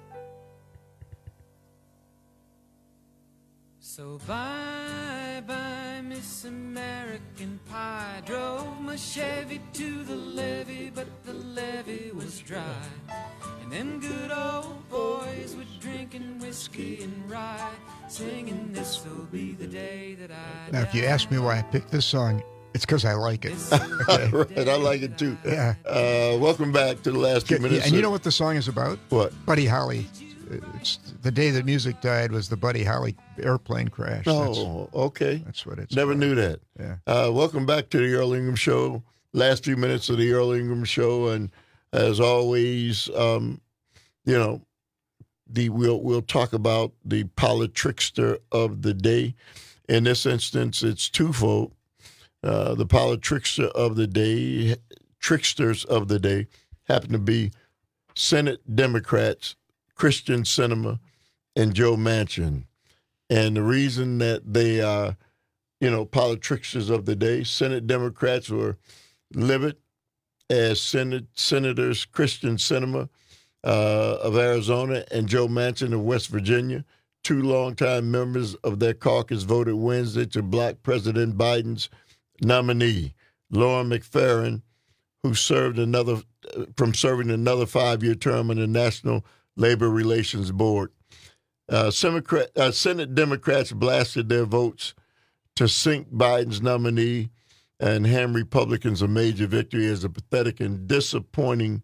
So bye-bye, Miss American Pie. Drove my Chevy to the levee, but the levee was dry. And them good old boys were drinking whiskey and rye, singing this'll be the day that I Now, if you ask me why I picked this song, it's because I like it. Okay. Right, I like it too. Yeah. Welcome back to the last few minutes. And you know what the song is about? What? Buddy Holly. It's the day that music died was the Buddy Holly airplane crash. Oh, okay. That's what it's Never about. knew that. Yeah. Welcome back to the Earl Ingram Show. Last few minutes of the Earl Ingram Show, and as always, we'll talk about the politrickster of the day. In this instance, it's twofold. The politrickster of the day, tricksters of the day, happen to be Senate Democrats Kyrsten Sinema and Joe Manchin. And the reason that they are, politricksters of the day, Senate Democrats were livid as Senators Kyrsten Sinema of Arizona and Joe Manchin of West Virginia, 2 longtime members of their caucus, voted Wednesday to block President Biden's nominee, Lauren McFerrin, who served from serving another 5-year term on the National Labor Relations Board. Senate Democrats blasted their votes to sink Biden's nominee and hand Republicans a major victory as a pathetic and disappointing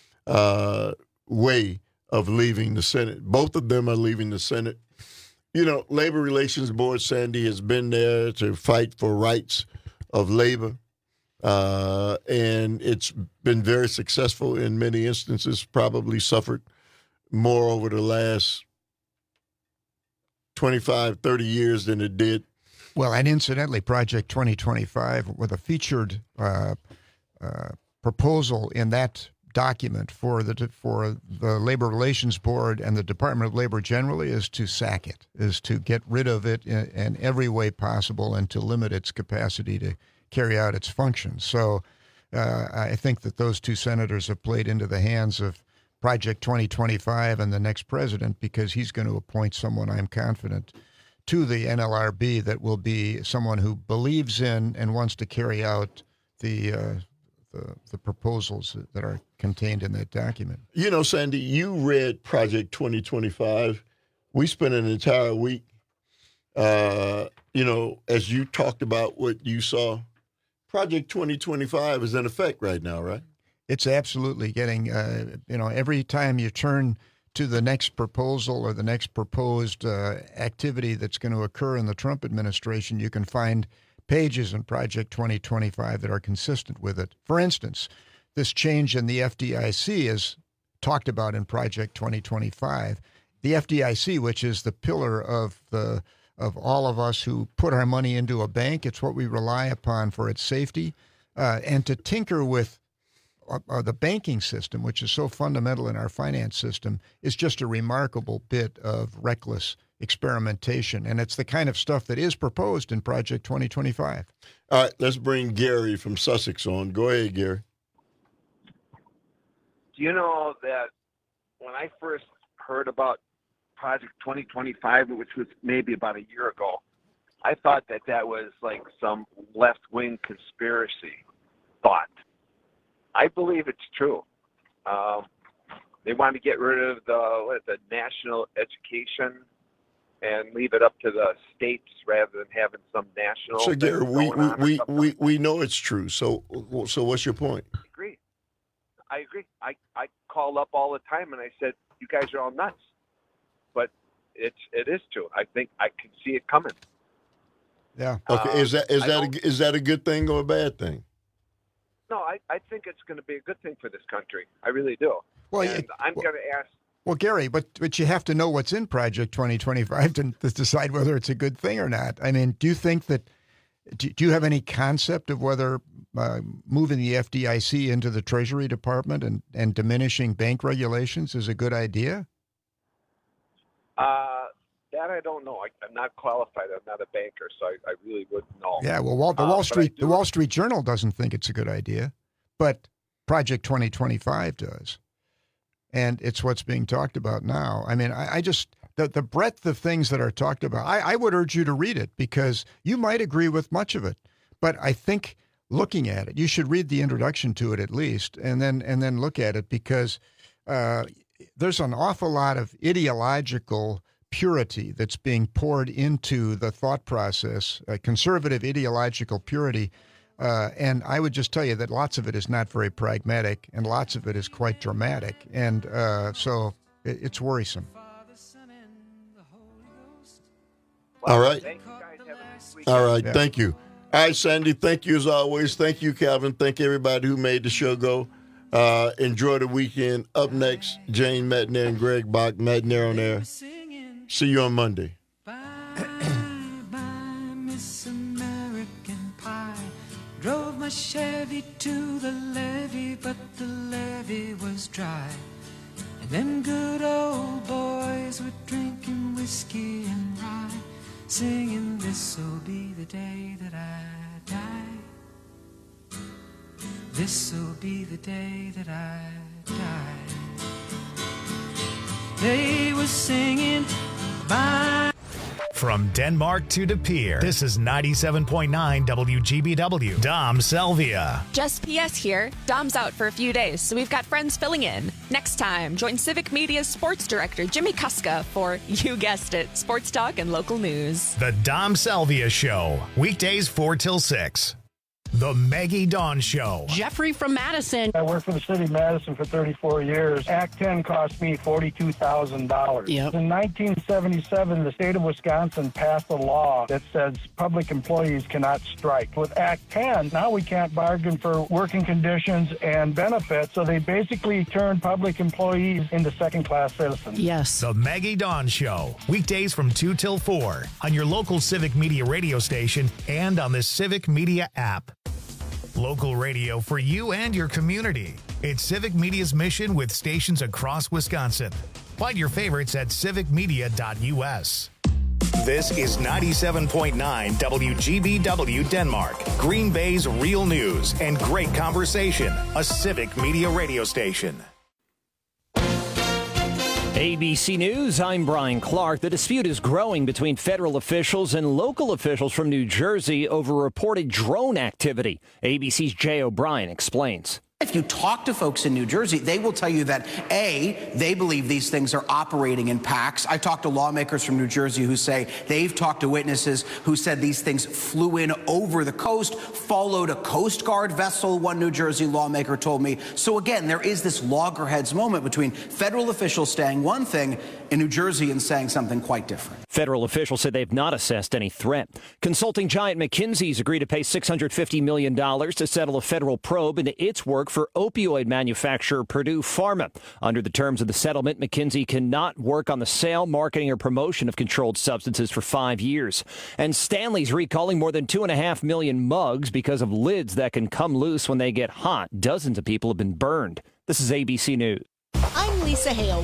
way of leaving the Senate. Both of them are leaving the Senate. Labor Relations Board, Sandy, has been there to fight for rights of labor And it's been very successful in many instances, probably suffered more over the last 25, 30 years than it did. Well, and incidentally, Project 2025, with a featured proposal in that document for the Labor Relations Board and the Department of Labor generally, is to sack it, is to get rid of it in every way possible and to limit its capacity to carry out its functions. So I think that those two senators have played into the hands of Project 2025 and the next president, because he's going to appoint someone, I'm confident, to the NLRB that will be someone who believes in and wants to carry out the proposals that are contained in that document. You know, Sandy, you read Project 2025. We spent an entire week, as you talked about what you saw. Project 2025 is in effect right now, right? It's absolutely getting, every time you turn to the next proposal or the next proposed activity that's going to occur in the Trump administration, you can find pages in Project 2025 that are consistent with it. For instance, this change in the FDIC is talked about in Project 2025. The FDIC, which is the pillar of all of us who put our money into a bank, it's what we rely upon for its safety, and to tinker with the banking system, which is so fundamental in our finance system, is just a remarkable bit of reckless experimentation. And it's the kind of stuff that is proposed in Project 2025. All right, let's bring Gary from Sussex on. Go ahead, Gary. Do you know that when I first heard about Project 2025, which was maybe about a year ago, I thought that was like some left-wing conspiracy thought. I believe it's true. They want to get rid of the national education and leave it up to the states rather than having some national. So, Gary, we know it's true. So what's your point? I agree. I call up all the time and I said, "You guys are all nuts," but it is true. I think I can see it coming. Yeah. Okay. Is that a good thing or a bad thing? No, I think it's going to be a good thing for this country. I really do. Well, I'm going to ask. Well, Gary, but you have to know what's in Project 2025 to decide whether it's a good thing or not. I mean, do you think that? Do you have any concept of whether moving the FDIC into the Treasury Department and diminishing bank regulations is a good idea? That I don't know. I'm not qualified. I'm not a banker, so I really wouldn't know. Yeah, well, the Wall Street Journal doesn't think it's a good idea, but Project 2025 does, and it's what's being talked about now. I mean, I just the breadth of things that are talked about. I would urge you to read it because you might agree with much of it, but I think looking at it, you should read the introduction to it at least, and then look at it because there's an awful lot of ideological purity that's being poured into the thought process, conservative ideological purity. And I would just tell you that lots of it is not very pragmatic and lots of it is quite dramatic. And so it's worrisome. All right. Thank you guys. Have a nice weekend. All right. Yeah. Thank you. All right, Sandy. Thank you as always. Thank you, Calvin. Thank everybody who made the show go. Enjoy the weekend. Up next, Jane Metner and Greg Bach. Metner on air. See you on Monday. Bye, Miss American Pie. Drove my Chevy to the levee, but the levee was dry. And them good old boys were drinking whiskey and rye, singing, "This'll be the day that I die. This'll be the day that I die." They were singing, bye. From Denmark to De Pere, this is 97.9 WGBW. Dom Selvia. Just PS here. Dom's out for a few days, so we've got friends filling in. Next time, join Civic Media's sports director, Jimmy Kuska, for, you guessed it, sports talk and local news. The Dom Selvia Show. Weekdays 4 till 6. The Maggie Dawn Show. Jeffrey from Madison. I worked for the city of Madison for 34 years. Act 10 cost me $42,000. Yep. In 1977, the state of Wisconsin passed a law that says public employees cannot strike. With Act 10, now we can't bargain for working conditions and benefits, so they basically turned public employees into second-class citizens. Yes. The Maggie Dawn Show. Weekdays from 2 till 4 on your local Civic Media radio station and on the Civic Media app. Local radio for you and your community. It's Civic Media's mission with stations across Wisconsin. Find your favorites at civicmedia.us. This is 97.9 WGBW Denmark, Green Bay's real news and great conversation, a Civic Media radio station. ABC News, I'm Brian Clark. The dispute is growing between federal officials and local officials from New Jersey over reported drone activity. ABC's Jay O'Brien explains. If you talk to folks in New Jersey, they will tell you that, A, they believe these things are operating in packs. I talked to lawmakers from New Jersey who say they've talked to witnesses who said these things flew in over the coast, followed a Coast Guard vessel, one New Jersey lawmaker told me. So again, there is this loggerheads moment between federal officials saying one thing in New Jersey and saying something quite different. Federal officials said they've not assessed any threat. Consulting giant McKinsey's agreed to pay $650 million to settle a federal probe into its work for opioid manufacturer Purdue Pharma. Under the terms of the settlement, McKinsey cannot work on the sale, marketing, or promotion of controlled substances for 5 years. And Stanley's recalling more than 2.5 million mugs because of lids that can come loose when they get hot. Dozens of people have been burned. This is ABC News. I'm Lisa Hale.